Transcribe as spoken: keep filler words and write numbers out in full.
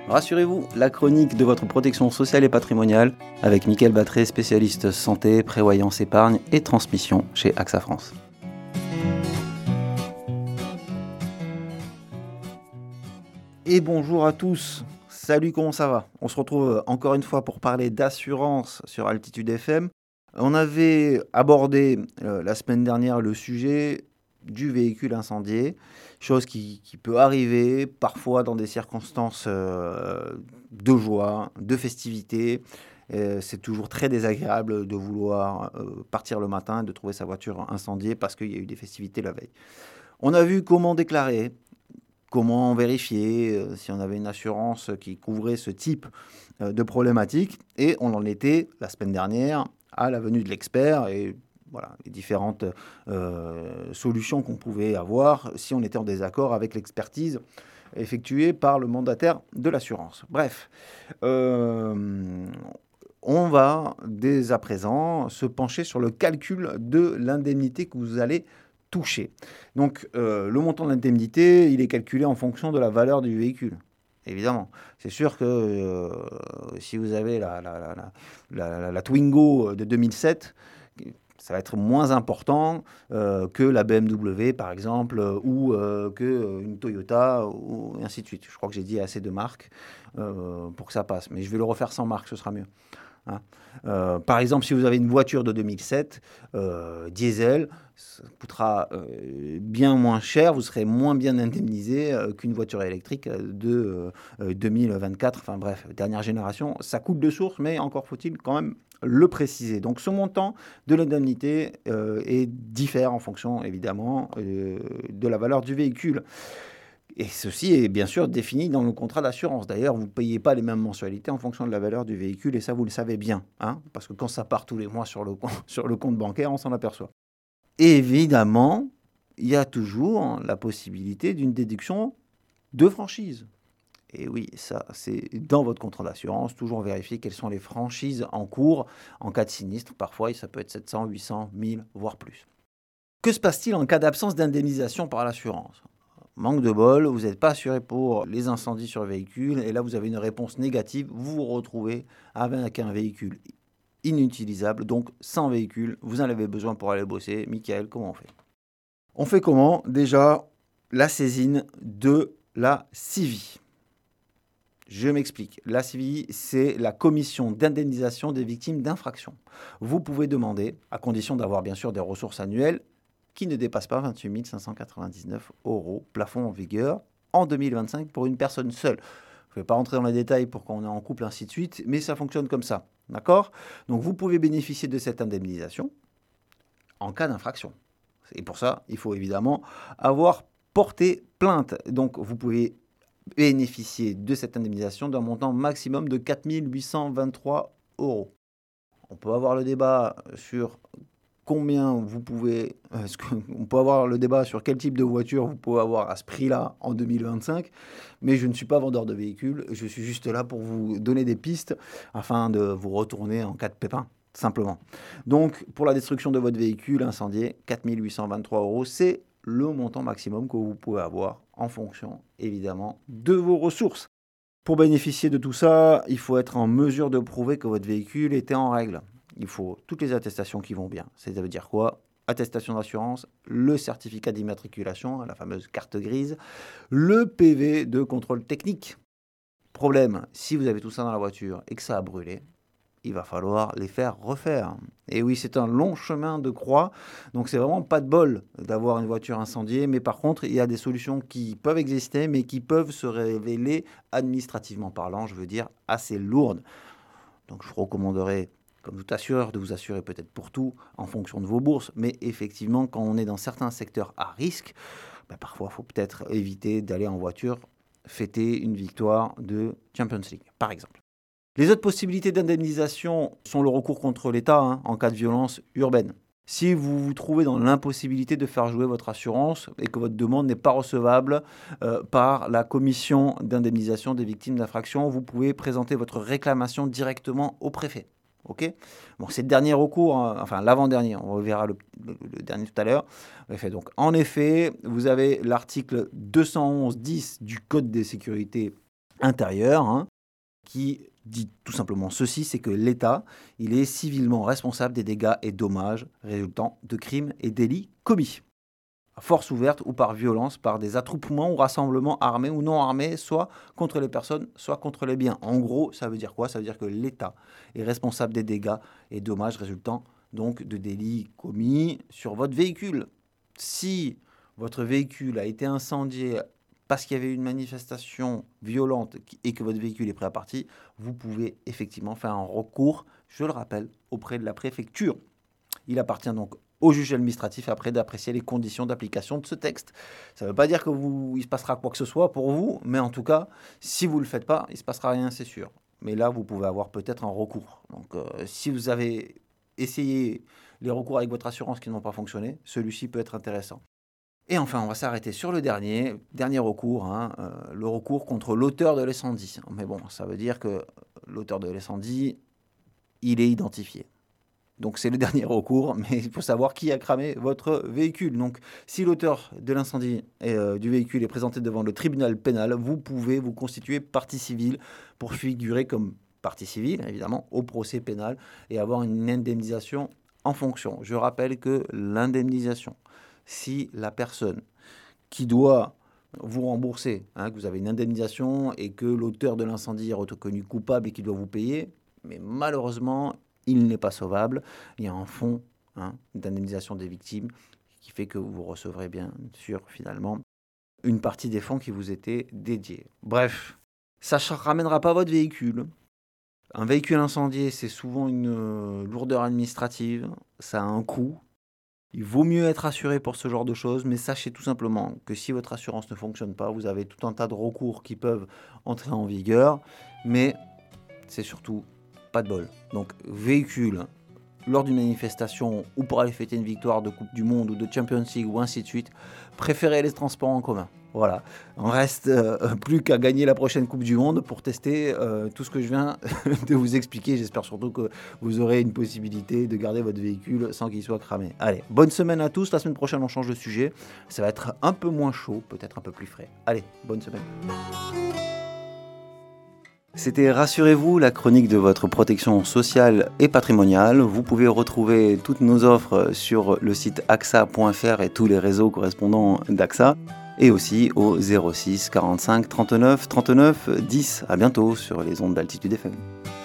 Rassurez-vous, la chronique de votre protection sociale et patrimoniale avec Mickaël Battré, spécialiste santé, prévoyance, épargne et transmission chez A X A France. Et bonjour à tous, salut, comment ça va? On se retrouve encore une fois pour parler d'assurance sur Altitude F M. On avait abordé euh, la semaine dernière le sujet du véhicule incendié, chose qui, qui peut arriver parfois dans des circonstances euh, de joie, de festivité. Euh, c'est toujours très désagréable de vouloir euh, partir le matin et de trouver sa voiture incendiée parce qu'il y a eu des festivités la veille. On a vu comment déclarer, comment vérifier euh, si on avait une assurance qui couvrait ce type euh, de problématique, et on en était la semaine dernière à la venue de l'expert et voilà, les différentes euh, solutions qu'on pouvait avoir si on était en désaccord avec l'expertise effectuée par le mandataire de l'assurance. Bref, euh, on va dès à présent se pencher sur le calcul de l'indemnité que vous allez toucher. Donc, euh, le montant de l'indemnité, il est calculé en fonction de la valeur du véhicule. Évidemment, c'est sûr que euh, si vous avez la, la, la, la, la, la Twingo de deux mille sept, ça va être moins important euh, que la B M W, par exemple, euh, ou euh, qu'une Toyota, ou et ainsi de suite. Je crois que j'ai dit assez de marques euh, pour que ça passe. Mais je vais le refaire sans marque, ce sera mieux. Hein. Euh, par exemple, si vous avez une voiture de deux mille sept, euh, diesel, ça coûtera euh, bien moins cher, vous serez moins bien indemnisé euh, qu'une voiture électrique de euh, deux mille vingt-quatre, enfin bref, dernière génération. Ça coûte de source, mais encore faut-il quand même le préciser. Donc ce montant de l'indemnité euh, est diffère en fonction évidemment euh, de la valeur du véhicule. Et ceci est bien sûr défini dans le contrat d'assurance. D'ailleurs, vous ne payez pas les mêmes mensualités en fonction de la valeur du véhicule, et ça, vous le savez bien. Hein, parce que quand ça part tous les mois sur le, sur le compte bancaire, on s'en aperçoit. Et évidemment, il y a toujours la possibilité d'une déduction de franchise. Et oui, ça, c'est dans votre contrat d'assurance. Toujours vérifier quelles sont les franchises en cours en cas de sinistre. Parfois, ça peut être sept cents, huit cents, mille, voire plus. Que se passe-t-il en cas d'absence d'indemnisation par l'assurance ? Manque de bol, vous n'êtes pas assuré pour les incendies sur le véhicule, et là vous avez une réponse négative, vous vous retrouvez avec un véhicule inutilisable, donc sans véhicule, vous en avez besoin pour aller bosser. Mickaël, comment on fait ? On fait comment ? Déjà, la saisine de la C I V I. Je m'explique. La C I V I, c'est la commission d'indemnisation des victimes d'infractions. Vous pouvez demander, à condition d'avoir bien sûr des ressources annuelles, qui ne dépasse pas vingt-huit mille cinq cent quatre-vingt-dix-neuf euros, plafond en vigueur en deux mille vingt-cinq pour une personne seule. Je ne vais pas rentrer dans les détails pour qu'on est en couple, ainsi de suite, mais ça fonctionne comme ça, d'accord ? Donc vous pouvez bénéficier de cette indemnisation en cas d'infraction. Et pour ça, il faut évidemment avoir porté plainte. Donc vous pouvez bénéficier de cette indemnisation d'un montant maximum de quatre mille huit cent vingt-trois euros. On peut avoir le débat sur combien vous pouvez, est-ce qu'on peut avoir le débat sur quel type de voiture vous pouvez avoir à ce prix-là en deux mille vingt-cinq, mais je ne suis pas vendeur de véhicules, je suis juste là pour vous donner des pistes afin de vous retourner en cas de pépin, simplement. Donc, pour la destruction de votre véhicule incendié, quatre mille huit cent vingt-trois euros, c'est le montant maximum que vous pouvez avoir en fonction, évidemment, de vos ressources. Pour bénéficier de tout ça, il faut être en mesure de prouver que votre véhicule était en règle. Il faut toutes les attestations qui vont bien. Ça veut dire quoi ? Attestation d'assurance, le certificat d'immatriculation, la fameuse carte grise, le P V de contrôle technique. Problème, si vous avez tout ça dans la voiture et que ça a brûlé, il va falloir les faire refaire. Et oui, c'est un long chemin de croix, donc c'est vraiment pas de bol d'avoir une voiture incendiée, mais par contre, il y a des solutions qui peuvent exister, mais qui peuvent se révéler administrativement parlant, je veux dire, assez lourdes. Donc je vous recommanderais, comme tout assureur, de vous assurer peut-être pour tout en fonction de vos bourses, mais effectivement, quand on est dans certains secteurs à risque, ben parfois, il faut peut-être éviter d'aller en voiture fêter une victoire de Champions League, par exemple. Les autres possibilités d'indemnisation sont le recours contre l'État hein, en cas de violence urbaine. Si vous vous trouvez dans l'impossibilité de faire jouer votre assurance et que votre demande n'est pas recevable euh, par la commission d'indemnisation des victimes d'infractions, vous pouvez présenter votre réclamation directement au préfet. Ok ? Bon, c'est le dernier recours, hein, enfin l'avant-dernier, on verra le, le, le dernier tout à l'heure. Donc, en effet, vous avez l'article deux cent onze dix du Code des sécurités intérieur, hein, qui dit tout simplement ceci, c'est que l'État, il est civilement responsable des dégâts et dommages résultant de crimes et délits commis. À force ouverte ou par violence, par des attroupements ou rassemblements armés ou non armés, soit contre les personnes, soit contre les biens. En gros, ça veut dire quoi? Ça veut dire que l'État est responsable des dégâts et dommages résultant donc de délits commis sur votre véhicule. Si votre véhicule a été incendié parce qu'il y avait une manifestation violente et que votre véhicule est prêt à partir, vous pouvez effectivement faire un recours, je le rappelle, auprès de la préfecture. Il appartient donc au juge administratif après d'apprécier les conditions d'application de ce texte. Ça ne veut pas dire qu'il se passera quoi que ce soit pour vous, mais en tout cas, si vous ne le faites pas, il ne se passera rien, c'est sûr. Mais là, vous pouvez avoir peut-être un recours. Donc, euh, si vous avez essayé les recours avec votre assurance qui n'ont pas fonctionné, celui-ci peut être intéressant. Et enfin, on va s'arrêter sur le dernier, dernier recours, hein, euh, le recours contre l'auteur de l'incendie. Mais bon, ça veut dire que l'auteur de l'incendie, il est identifié. Donc c'est le dernier recours, mais il faut savoir qui a cramé votre véhicule. Donc si l'auteur de l'incendie et, euh, du véhicule est présenté devant le tribunal pénal, vous pouvez vous constituer partie civile pour figurer comme partie civile, évidemment, au procès pénal et avoir une indemnisation en fonction. Je rappelle que l'indemnisation, si la personne qui doit vous rembourser, hein, que vous avez une indemnisation et que l'auteur de l'incendie est reconnu coupable et qu'il doit vous payer, mais malheureusement, il n'est pas sauvable. Il y a un fonds hein, d'indemnisation des victimes qui fait que vous recevrez bien sûr finalement une partie des fonds qui vous étaient dédiés. Bref, ça ne ramènera pas votre véhicule. Un véhicule incendié, c'est souvent une euh, lourdeur administrative, ça a un coût. Il vaut mieux être assuré pour ce genre de choses, mais sachez tout simplement que si votre assurance ne fonctionne pas, vous avez tout un tas de recours qui peuvent entrer en vigueur, mais c'est surtout pas de bol. Donc véhicule lors d'une manifestation ou pour aller fêter une victoire de Coupe du Monde ou de Champions League ou ainsi de suite, préférez les transports en commun. Voilà, on reste euh, plus qu'à gagner la prochaine Coupe du Monde pour tester euh, tout ce que je viens de vous expliquer. J'espère surtout que vous aurez une possibilité de garder votre véhicule sans qu'il soit cramé. Allez, bonne semaine à tous. La semaine prochaine, on change de sujet. Ça va être un peu moins chaud, peut-être un peu plus frais. Allez, bonne semaine. C'était Rassurez-vous, la chronique de votre protection sociale et patrimoniale. Vous pouvez retrouver toutes nos offres sur le site A X A point F R et tous les réseaux correspondants d'A X A. Et aussi au zéro six quarante-cinq trente-neuf trente-neuf dix. À bientôt sur les ondes d'Altitude F M.